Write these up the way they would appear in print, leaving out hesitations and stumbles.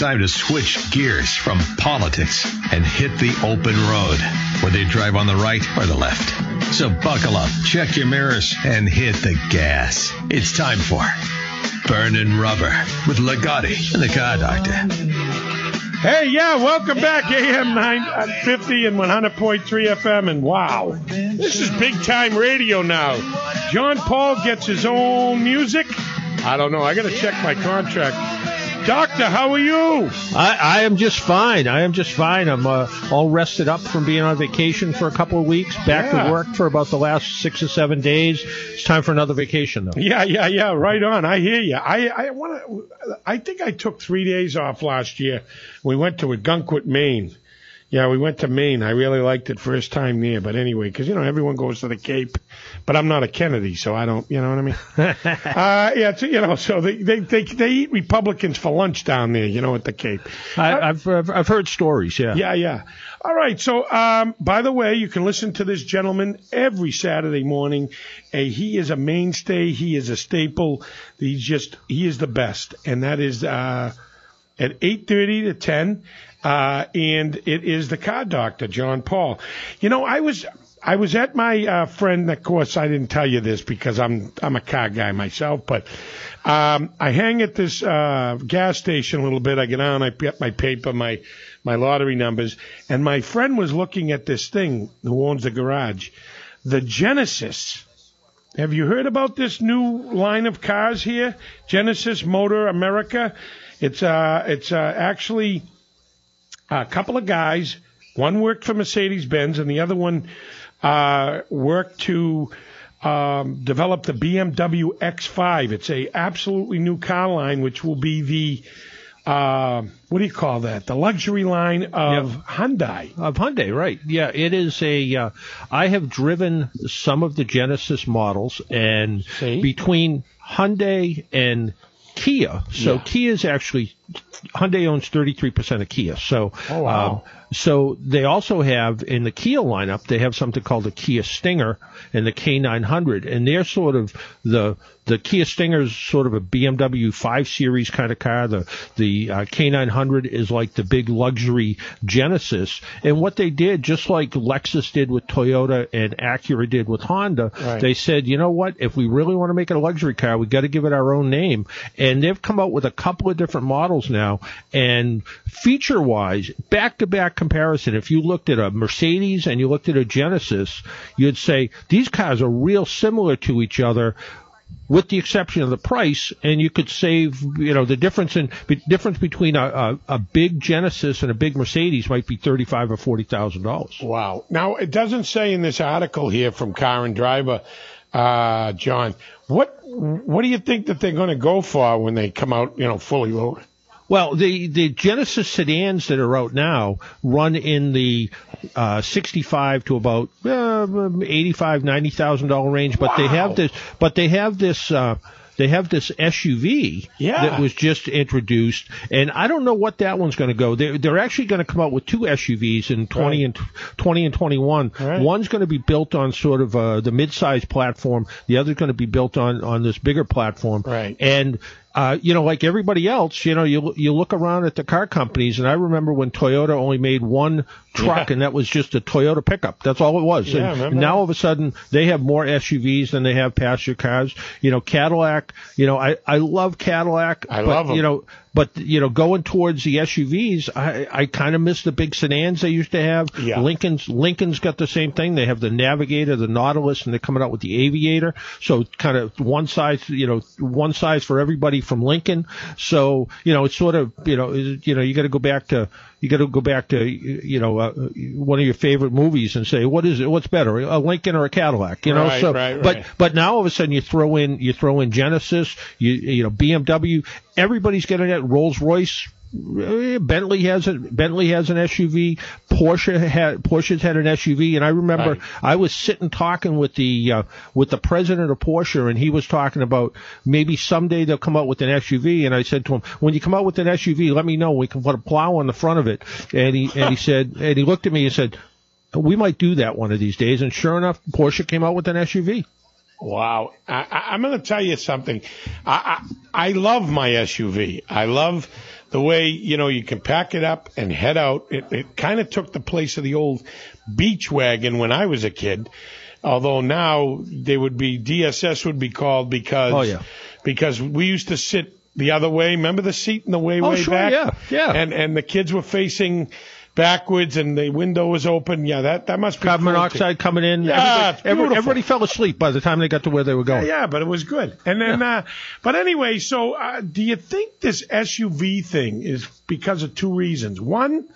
time to switch gears from politics and hit the open road, whether you drive on the right or the left. So buckle up, check your mirrors, and hit the gas. It's time for Burning Rubber with Ligotti and the Car Doctor. Hey, yeah, welcome back, AM 950 and 100.3 FM. And wow, this is big time radio now. John Paul gets his own music. I don't know. I got to check my contract. Doctor, how are you? I am just fine. I'm all rested up from being on vacation for a couple of weeks. Back to work for about the last 6 or 7 days. It's time for another vacation, though. Yeah. Right on. I hear you. I think I took 3 days off last year. We went to Gunkwit, Maine. Yeah, we went to Maine. I really liked it first time there. But anyway, because, everyone goes to the Cape. But I'm not a Kennedy, so I don't, you know what I mean? So they eat Republicans for lunch down there, at the Cape. I've heard stories, yeah. Yeah. All right. So, by the way, you can listen to this gentleman every Saturday morning. He is a mainstay. He is a staple. He is the best. And that is at 8:30 to 10. And it is the Car Doctor, John Paul. I was at my friend. Of course, I didn't tell you this because I'm a car guy myself. But I hang at this gas station a little bit. I get on. I get my paper, my lottery numbers, and my friend was looking at this thing. Who owns the garage? The Genesis. Have you heard about this new line of cars here? Genesis Motor America. It's actually a couple of guys. One worked for Mercedes-Benz, and the other one worked to develop the BMW X5. It's a absolutely new car line, which will be the what do you call that? The luxury line of Hyundai. Of Hyundai, right? Yeah, it is a. I have driven some of the Genesis models, and between Hyundai and Kia. So Kia is actually, Hyundai owns 33% of Kia. So, so they also have in the Kia lineup, they have something called the Kia Stinger and the K900, and they're sort of the Kia Stinger is sort of a BMW 5 Series kind of car. The K900 is like the big luxury Genesis. And what they did, just like Lexus did with Toyota and Acura did with Honda, they said, you know what? If we really want to make it a luxury car, we got to give it our own name. And they've come out with a couple of different models now. And feature-wise, back-to-back comparison, if you looked at a Mercedes and you looked at a Genesis, you'd say these cars are real similar to each other, with the exception of the price, and you could save, the difference between a big Genesis and a big Mercedes might be $35,000 or $40,000. Wow! Now it doesn't say in this article here from Car and Driver, John. What do you think that they're going to go for when they come out, fully loaded? Well, the Genesis sedans that are out now run in the $65,000 to about $85,000, $90,000 range, but they have this SUV that was just introduced, and I don't know what that one's going to go. They're actually going to come out with two SUVs in 20 and 21. Right. One's going to be built on sort of the mid-size platform. The other's going to be built on this bigger platform. Right. And like everybody else, you look around at the car companies, and I remember when Toyota only made one truck, and that was just a Toyota pickup. That's all it was. Yeah, and now all of a sudden, they have more SUVs than they have passenger cars. Cadillac, I love Cadillac. I love them. But, going towards the SUVs, I kind of miss the big sedans they used to have. Yeah. Lincoln's got the same thing. They have the Navigator, the Nautilus, and they're coming out with the Aviator. So kind of one size for everybody from Lincoln. So, it's sort of, you got to go back to one of your favorite movies and say, what's better, a Lincoln or a Cadillac? Right. But now all of a sudden you throw in Genesis, BMW, everybody's getting it. Rolls-Royce, Bentley has an SUV. Porsche's had an SUV, and I remember I was sitting talking with the president of Porsche, and he was talking about maybe someday they'll come out with an SUV. And I said to him, when you come out with an SUV, let me know. We can put a plow on the front of it. And he said, and he looked at me and said, we might do that one of these days. And sure enough, Porsche came out with an SUV. Wow. I'm going to tell you something. I love my SUV. I love the way, you can pack it up and head out. It kind of took the place of the old beach wagon when I was a kid. Although now they would be, DSS would be called because we used to sit the other way. Remember the seat in the way back? Yeah. And the kids were facing backwards and the window was open. Yeah, that must be carbon monoxide coming in. Yeah, everybody fell asleep by the time they got to where they were going. Yeah, but it was good. And then, but anyway, so do you think this SUV thing is because of two reasons? One,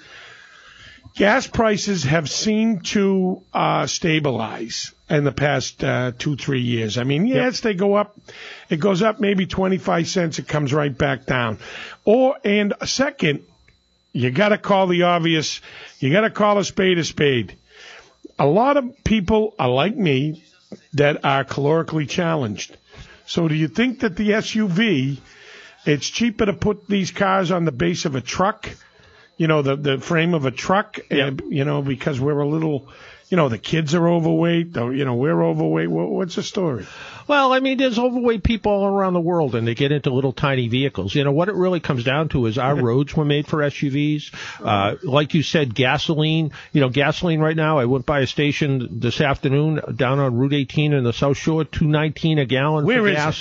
gas prices have seemed to stabilize in the past 2-3 years. I mean, yes, they go up. It goes up maybe 25 cents. It comes right back down. And second, you got to call the obvious. You got to call a spade. A lot of people are like me that are calorically challenged. So do you think that the SUV, it's cheaper to put these cars on the base of a truck, the frame of a truck, because we're a little, the kids are overweight, we're overweight. What's the story? Well, I mean, there's overweight people all around the world, and they get into little tiny vehicles. What it really comes down to is our roads were made for SUVs. Like you said, gasoline. Gasoline right now, I went by a station this afternoon down on Route 18 in the South Shore, $2.19 a gallon for gas.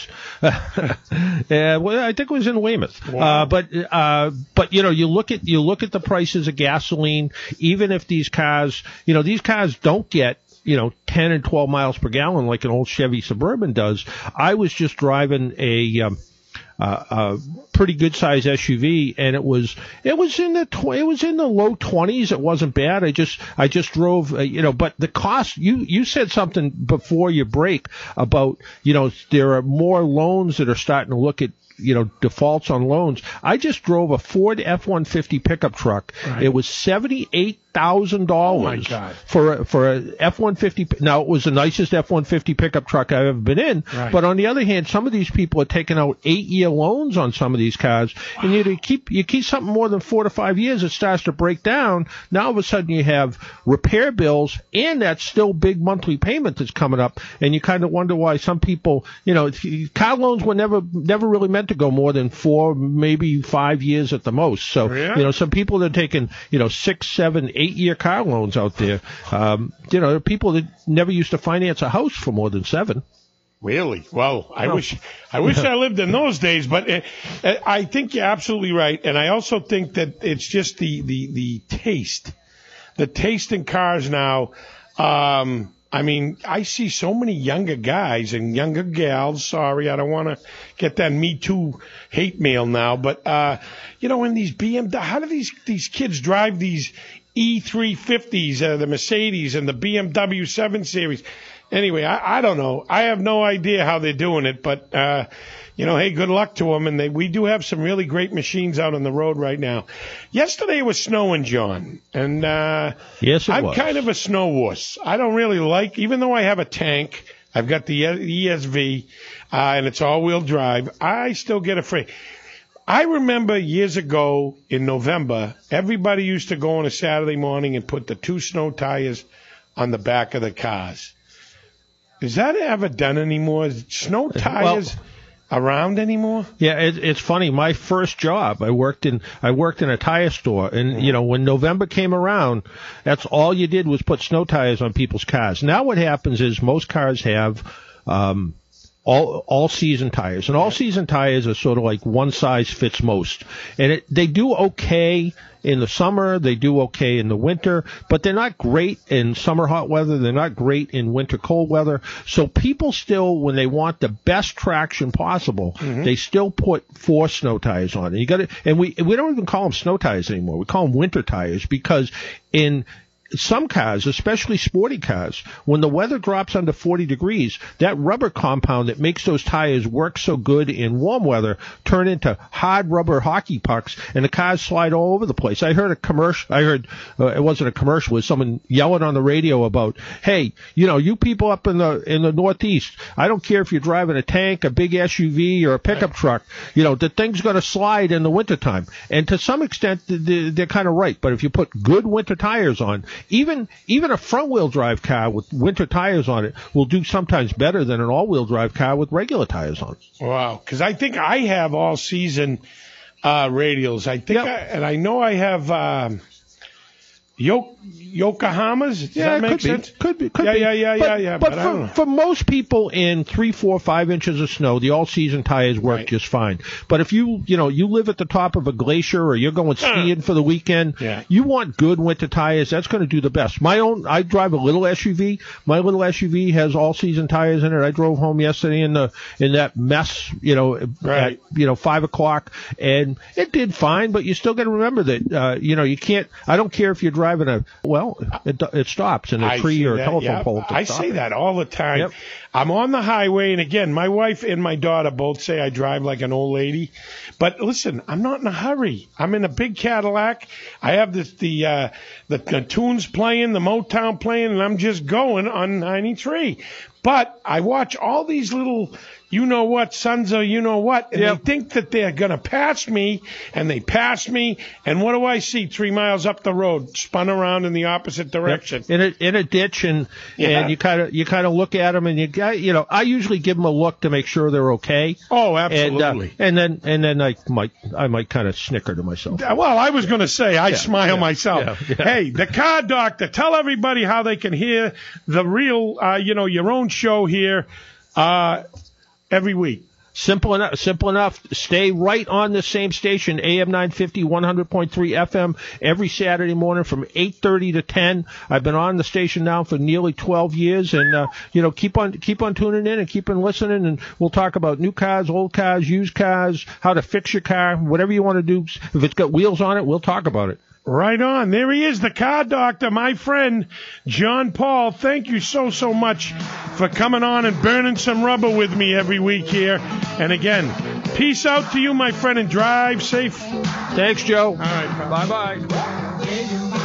Well, I think it was in Weymouth. Wow. But you look at the prices of gasoline, even if these cars don't get 10 and 12 miles per gallon like an old Chevy Suburban does. I was just driving a pretty good size SUV, and it was in the low 20s. It wasn't bad. I just drove, but the cost, you said something before your break about, there are more loans that are starting to look at, defaults on loans. I just drove a Ford F-150 pickup truck. Right. It was $78,000 oh my God. for a F-150. Now, it was the nicest F-150 pickup truck I've ever been in. Right. But on the other hand, some of these people are taking out 8-year loans on some of these cars. Wow. And you keep something more than 4 to 5 years, it starts to break down. Now, all of a sudden, you have repair bills and that still big monthly payment that's coming up. And you kind of wonder why some people, car loans were never really meant to go more than 4, maybe 5 years at the most. So, some people are taking, 6, 7, 8-year car loans out there. There are people that never used to finance a house for more than 7. Really? Well, I wish I lived in those days, but I think you're absolutely right. And I also think that it's just the taste in cars now. I mean, I see so many younger guys and younger gals. Sorry, I don't want to get that Me Too hate mail now. But, in these BMW, how do these kids drive these E350s, the Mercedes and the BMW 7 Series? Anyway, I don't know. I have no idea how they're doing it, but, hey, good luck to them. And we do have some really great machines out on the road right now. Yesterday it was snowing, John. And yes, I'm kind of a snow wuss. I don't really even though I have a tank, I've got the ESV, and it's all-wheel drive, I still get afraid. I remember years ago in November, everybody used to go on a Saturday morning and put the 2 snow tires on the back of the cars. Is that ever done anymore? Is snow tires around anymore? Yeah, it's funny. My first job, I worked in a tire store, and when November came around, that's all you did was put snow tires on people's cars. Now what happens is most cars have all season tires, and all season tires are sort of like one size fits most, and they do okay in the summer, they do okay in the winter, but they're not great in summer hot weather. They're not great in winter cold weather. So people still, when they want the best traction possible, they still put 4 snow tires on. And we don't even call them snow tires anymore. We call them winter tires, because in some cars, especially sporty cars, when the weather drops under 40 degrees, that rubber compound that makes those tires work so good in warm weather turn into hard rubber hockey pucks, and the cars slide all over the place. I heard a commercial. It wasn't a commercial. It was someone yelling on the radio about, hey, you people up in the Northeast, I don't care if you're driving a tank, a big SUV, or a pickup truck, the thing's going to slide in the wintertime. And to some extent, they're kind of right. But if you put good winter tires on, even a front-wheel drive car with winter tires on it will do sometimes better than an all-wheel drive car with regular tires on it. Wow, because I think I have all-season radials. I think, and I know I have Yokohamas. Does that make sense? Could be. Yeah. But for most people in 3, 4, 5 inches of snow, the all-season tires work just fine. But if you live at the top of a glacier or you're going skiing for the weekend, you want good winter tires. That's going to do the best. I drive a little SUV. My little SUV has all-season tires in it. I drove home yesterday in that mess, at 5 o'clock, and it did fine. But you still got to remember that, you can't. I don't care if you're driving it stops in a tree or a telephone pole. I say that all the time. Yep. I'm on the highway, and again, my wife and my daughter both say I drive like an old lady. But listen, I'm not in a hurry. I'm in a big Cadillac. I have the tunes playing, the Motown playing, and I'm just going on 93. But I watch all these little sons of and they think that they're going to pass me, and they pass me, and what do I see 3 miles up the road, spun around in the opposite direction? In a ditch, and you kind of look at them, and I usually give them a look to make sure they're okay. Oh, absolutely. And then I might kind of snicker to myself. Well, I was going to say I smile myself. Yeah. Hey, the Car Doctor, tell everybody how they can hear the real, your own show here every week. Simple enough. Stay right on the same station, AM 950, 100.3 FM, every Saturday morning from 8:30 to 10. I've been on the station now for nearly 12 years, and keep on tuning in and keep on listening, and we'll talk about new cars, old cars, used cars, how to fix your car, whatever you want to do. If it's got wheels on it, we'll talk about it. Right on. There he is, the Car Doctor, my friend, John Paul. Thank you so much for coming on and burning some rubber with me every week here. And again, peace out to you, my friend, and drive safe. Thanks, Joe. All right. Bye-bye.